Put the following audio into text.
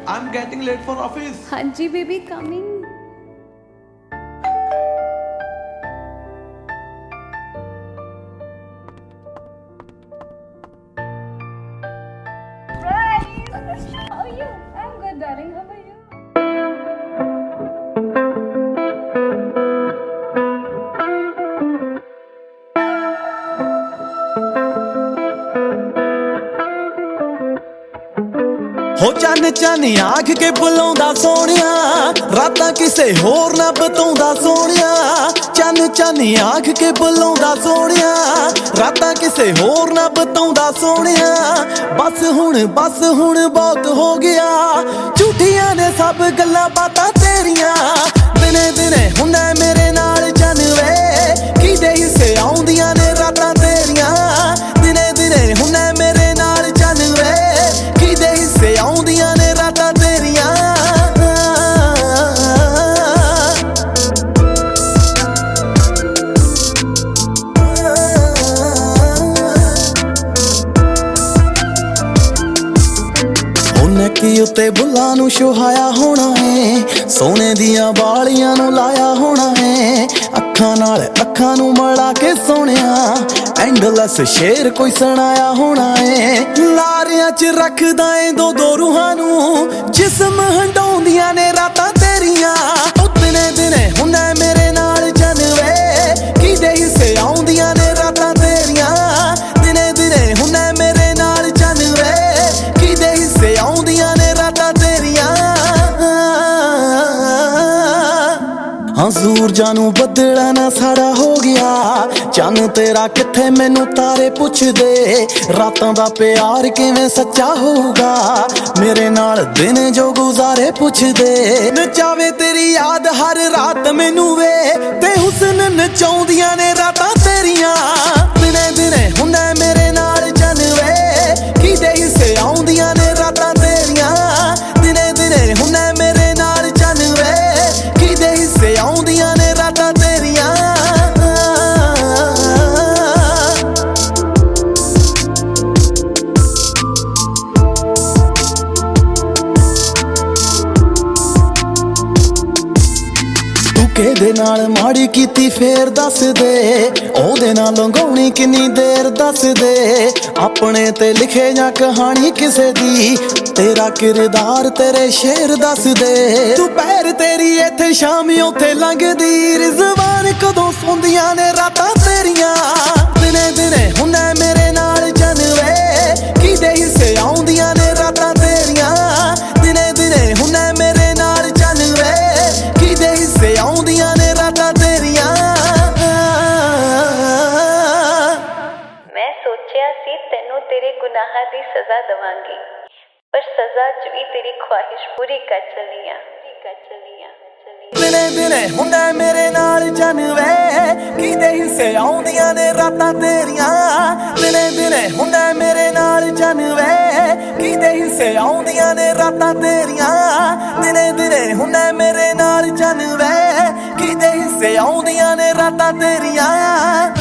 I'm getting late for office. हाँ जी baby coming. How are you? I'm good, darling. How are you? ਹੋ ਚੰਨ ਚੰਨ ਆਖ ਕੇ ਬੁਲਾਉਂਦਾ ਸੋਹਣਿਆ, ਰਾਤਾਂ ਕਿਸੇ ਹੋਰ ਨਾ ਬਤਾਉਂਦਾ ਸੋਹਣਿਆ. ਚੰਨ ਚੰਨ ਆਖ ਕੇ ਬੁਲਾਉਂਦਾ ਸੋਹਣਿਆ, ਰਾਤਾਂ ਕਿਸੇ ਹੋਰ ਨਾ ਬਤਾਉਂਦਾ ਸੋਹਣਿਆ. ਬਸ ਹੁਣ ਬਹੁਤ ਹੋ ਗਿਆ, ਝੂਠੀਆਂ ਨੇ ਸਭ ਗੱਲਾਂ ਬਾਤਾਂ ਤੇਰੀਆਂ. ਦਿਨੇ ਦਿਨੇ ਹੁੰਦਾ ਮੇਰੇ ਨਾਲ ਚੰਨ ਵੇ, ਕਿਹਦੇ ਹਿੱਸੇ ਆਉਂਦੀਆਂ ਨੇ ਰਾਤਾਂ ਤੇਰੀਆਂ. ਦਿਨੇ ਦਿਨੇ ਹੁੰਦਾ ਮੇਰੇ ਨਾਲ ਚੰਨ ਵੇ, ਕਿਹਦੇ ਹਿੱਸੇ ਆਉਂਦੀਆਂ ਨੇ ਰਾਤਾਂ ਤੇਰੀਆਂ. ਨੱਕੀ ਉੱਤੇ ਬੁੱਲਾਂ ਨੂੰ ਛੁਹਾਇਆ ਹੋਣਾ ਏ, ਸੋਨੇ ਦੀਆਂ ਬਾਲੀਆਂ ਨੂੰ ਲਾਇਆ ਹੋਣਾ ਏ. ਅੱਖਾਂ ਨਾਲ ਅੱਖਾਂ ਨੂੰ ਮਿਲਾ ਕੇ ਸੋਹਣਿਆ, ਐਂਡਲੈਸ ਸ਼ੇਰ ਕੋਈ ਸੁਣਾਇਆ ਹੋਣਾ ਏ. ਲਾਰਿਆਂ 'ਚ ਰੱਖਦਾ ਏ ਦੋ ਰੂਹਾਂ ਨੂੰ, ਜਿਸਮ ਹੰਡਾਉਂਦੀਆਂ ਨੇ ਰਾਤਾਂ ਤੇਰੀਆਂ. ਉਹ ਦਿਨੇ ਦਿਨੇ ਹੁੰਦਾ ਮੇਰੇ ਨਾਲ ਚੰਨ ਵੇ, ਕਿਹਦੇ ਹਿੱਸੇ ਆਉਂਦੀਆਂ ਨੇ ਰਾਤਾਂ ਤੇਰੀਆਂ. ਦਿਨੇ ਦਿਨੇ ਹੁੰਦਾ ਮੇਰੇ ਨਾਲ ਚੰਨ ਵੇ, ਕਿਹਦੇ ਹਿੱਸੇ ਆਉਂਦੀਆਂ ਨੇ ਰਾਤਾਂ ਤੇਰੀਆਂ. ਹਾਂ ਸੂਰਜਾਂ ਨੂੰ ਬੱਦਲਾਂ ਨਾ ਸਾੜਾ ਹੋ ਗਿਆ, ਚੰਨ ਤੇਰਾ ਕਿੱਥੇ ਮੈਨੂੰ ਤਾਰੇ ਪੁੱਛਦੇ. ਰਾਤਾਂ ਦਾ ਪਿਆਰ ਕਿਵੇਂ ਸੱਚਾ ਹੋਊਗਾ, ਮੇਰੇ ਨਾਲ ਦਿਨ ਜੋ ਗੁਜ਼ਾਰੇ ਪੁੱਛਦੇ. ਨਚਾਵੇ ਤੇਰੀ ਯਾਦ ਹਰ ਰਾਤ ਮੈਨੂੰ ਵੇ, ਤੇ ਹੁਸਨ ਨਚਾਉਂਦੀਆਂ ਨੇ ਰਾਤਾਂ ਤੇਰੀਆਂ. ਦਿਨੇ ਦਿਨੇ ਹੁੰਦਾ ਮੇਰੇ ਨਾਲ ਚੰਨ ਵੇ, ਕਿਹਦੇ ਹਿੱਸੇ ਆਉਂਦੀਆਂ ਨੇ ਰਾਤਾਂ ਤੇਰੀਆਂ. ਦਿਨੇ ਦਿਨੇ ਹੁੰਦਾ ਮੇਰੇ ਨਾਲ ਚੰਨ ਵੇ, ਕਿਹਦੇ ਹਿੱਸੇ ਆਉਂਦੀਆਂ ਨੇ ਰਾਤਾਂ ਤੇਰੀਆਂ. ਕਿਹਦੇ ਨਾਲ ਮਾੜੀ ਕੀਤੀ ਫੇਰ ਦੱਸ ਦੇ, ਉਹਦੇ ਨਾਲ ਲੰਘਾਉਣੀ ਕਿੰਨੀ ਦੇਰ ਦੱਸ ਦੇ. ਆਪਣੇ ਤੇ ਲਿਖੇ ਜਾਂ ਕਹਾਣੀ ਕਿਸੇ ਦੀ, ਤੇਰਾ ਕਿਰਦਾਰ ਤੇਰੇ ਸ਼ੇਰ ਦੱਸ ਦੇ. ਦੁਪਹਿਰ ਤੇਰੀ ਇੱਥੇ ਸ਼ਾਮ ਉੱਥੇ ਲੰਘਦੀ, ਰਿਜ਼ਵਾਨ ਕਦੋਂ ਸੌਂਦੀਆਂ ਨੇ ਰਾਤਾਂ ਤੇਰੀਆਂ. ਦਿਨੇ ਦਿਨੇ ਹੁੰਦਾ ਮੇਰੇ ਨਾਲ ਚੰਨ ਵੇ, ਕਿਹਦੇ ਹਿੱਸੇ ਆਉਂਦੀਆਂ ਨੇ ਰਾਤਾਂ ਤੇਰੀਆਂ. ਦਿਨੇ ਦਿਨੇ ਹੁੰਦਾ ਮੇਰੇ ਨਾਲ ਚੰਨ ਵੇ, ਕਿਹਦੇ ਹਿੱਸੇ ਆਉਂਦੀਆਂ ਨੇ ਰਾਤਾਂ ਤੇਰੀਆਂ. ਮੈਂ ਸੋਚਿਆ ਸੀ ਤੈਨੂੰ ਤੇਰੇ ਗੁਨਾਹਾਂ ਦੀ ਸਜ਼ਾ ਦਵਾਂਗੀ, ਪਰ ਸਜ਼ਾ 'ਚ ਵੀ ਤੇਰੀ ਖੁਆਹਿਸ਼ ਪੂਰੀ ਕਰ ਚੱਲੀ ਆਂ. ਦਿਨੇ ਦਿਨੇ ਹੁੰਦਾ ਮੇਰੇ ਨਾਲ ਚੰਨ ਵੇ, ਕਿਹਦੇ ਹਿੱਸੇ ਆਉਂਦੀਆਂ ਨੇ ਰਾਤਾਂ ਤੇਰੀਆਂ. ਦਿਨੇ ਦਿਨੇ ਹੁੰਦਾ ਮੇਰੇ ਨਾਲ ਚੰਨ ਵੇ, ਕਿਹਦੇ ਹਿੱਸੇ ਆਉਂਦੀਆਂ ਨੇ ਰਾਤਾਂ ਤੇਰੀਆਂ. ਦਿਨੇ ਦਿਨੇ ਹੁੰਦਾ ਮੇਰੇ ਨਾਲ ਚੰਨ ਵੇ, ਕਿਹਦੇ ਹਿੱਸੇ ਆਉਂਦੀਆਂ ਨੇ ਰਾਤਾਂ ਤੇਰੀਆਂ.